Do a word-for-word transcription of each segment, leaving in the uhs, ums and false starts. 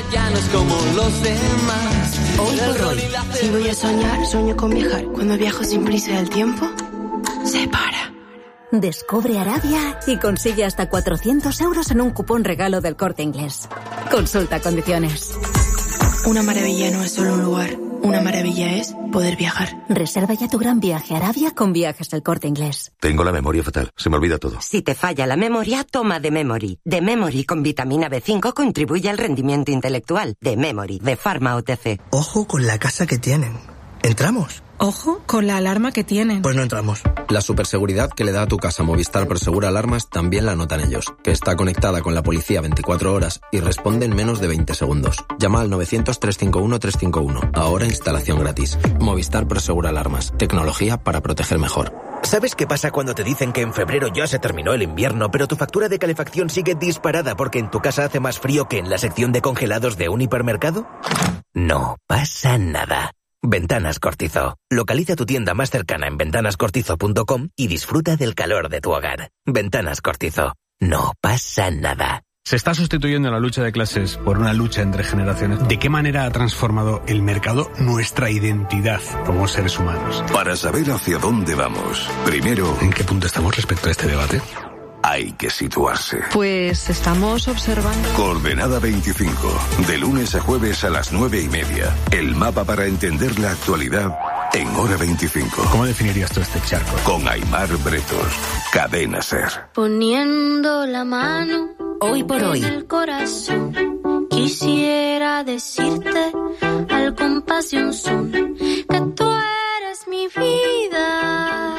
ya no es como los demás. Hoy por hoy, si voy a soñar, sueño con viajar. Cuando viajo sin prisa del tiempo, se para. Descubre Arabia y consigue hasta cuatrocientos euros en un cupón regalo del Corte Inglés. Consulta condiciones. Una maravilla no es solo un lugar. Una maravilla es poder viajar. Reserva ya tu gran viaje a Arabia con Viajes del Corte Inglés. Tengo la memoria fatal, se me olvida todo. Si te falla la memoria, toma The Memory. The Memory con vitamina B cinco contribuye al rendimiento intelectual. The Memory, de Pharma O T C. Ojo con la casa que tienen. ¿Entramos? Ojo con la alarma que tienen. Pues no entramos. La superseguridad que le da a tu casa Movistar Prosegura Alarmas también la notan ellos, que está conectada con la policía veinticuatro horas y responde en menos de veinte segundos. Llama al novecientos, trescientos cincuenta y uno, trescientos cincuenta y uno. Ahora instalación gratis. Movistar Prosegura Alarmas. Tecnología para proteger mejor. ¿Sabes qué pasa cuando te dicen que en febrero ya se terminó el invierno, pero tu factura de calefacción sigue disparada porque en tu casa hace más frío que en la sección de congelados de un hipermercado? No pasa nada. Ventanas Cortizo. Localiza tu tienda más cercana en ventanas cortizo punto com y disfruta del calor de tu hogar. Ventanas Cortizo. No pasa nada. Se está sustituyendo la lucha de clases por una lucha entre generaciones. ¿De qué manera ha transformado el mercado nuestra identidad como seres humanos? Para saber hacia dónde vamos, primero, ¿en qué punto estamos respecto a este debate? Hay que situarse. Pues estamos observando. Coordenada veinticinco, de lunes a jueves a las nueve y media. El mapa para entender la actualidad en Hora veinticinco. ¿Cómo definirías tú este charco? Con Aimar Bretos, Cadena Ser. Poniendo la mano hoy por hoy. en el corazón, quisiera decirte al compás de un son que tú eres mi vida.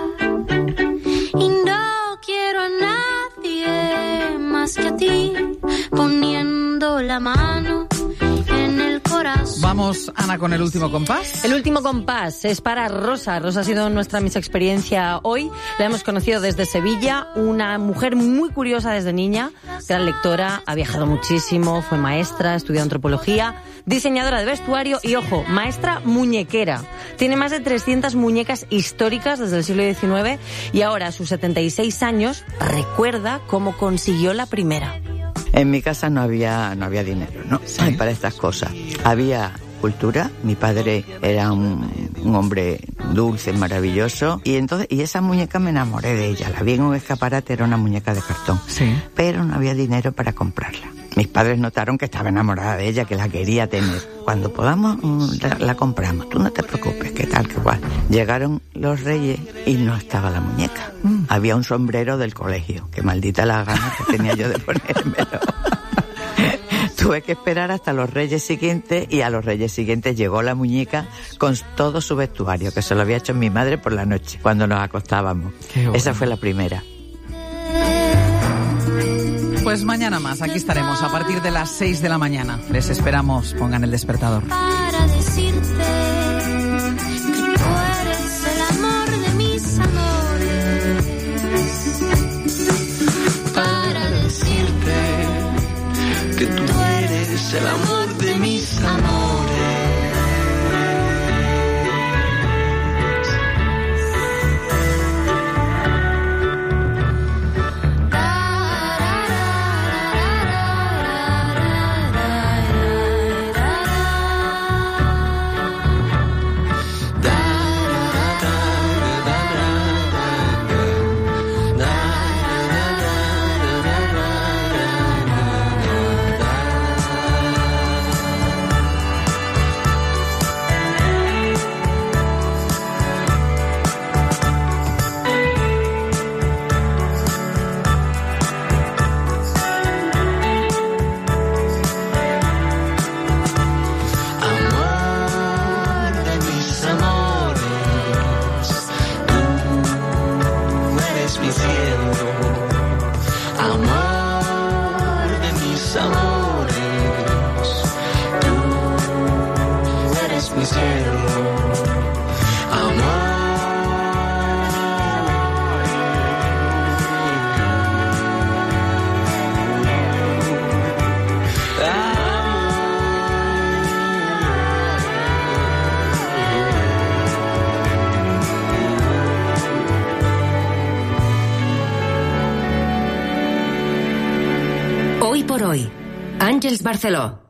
Y no quiero a nadie más que a ti, poniendo la mano en el corazón. Vamos, Ana, con el último compás. El último compás es para Rosa. Rosa ha sido nuestra Miss Experiencia hoy. La hemos conocido desde Sevilla, una mujer muy curiosa desde niña, gran lectora, ha viajado muchísimo, fue maestra, estudió antropología, diseñadora de vestuario y, ojo, maestra muñequera. Tiene más de trescientas muñecas históricas desde el siglo diecinueve y ahora, a sus setenta y seis años, recuerda cómo consiguió la primera. En mi casa no había no había dinero, ¿no? ¿Sí? Para estas cosas. Había cultura. Mi padre era un, un hombre dulce, maravilloso. Y entonces y esa muñeca me enamoré de ella. La vi en un escaparate, era una muñeca de cartón. Sí. Pero no había dinero para comprarla. Mis padres notaron que estaba enamorada de ella, que la quería tener. Cuando podamos, la, la compramos. Tú no te preocupes, qué tal, qué cual. Llegaron los reyes y no estaba la muñeca. Mm. Había un sombrero del colegio. Qué maldita la gana que tenía yo de ponérmelo. Tuve que esperar hasta los reyes siguientes y a los reyes siguientes llegó la muñeca con todo su vestuario, que se lo había hecho mi madre por la noche, cuando nos acostábamos. Bueno. Esa fue la primera. Pues mañana más, aquí estaremos a partir de las seis de la mañana. Les esperamos, pongan el despertador. Para decirte que tú eres el amor de mis amores. Para decirte que tú eres el amor de mis amores. Hoy por hoy, Àngels Barceló.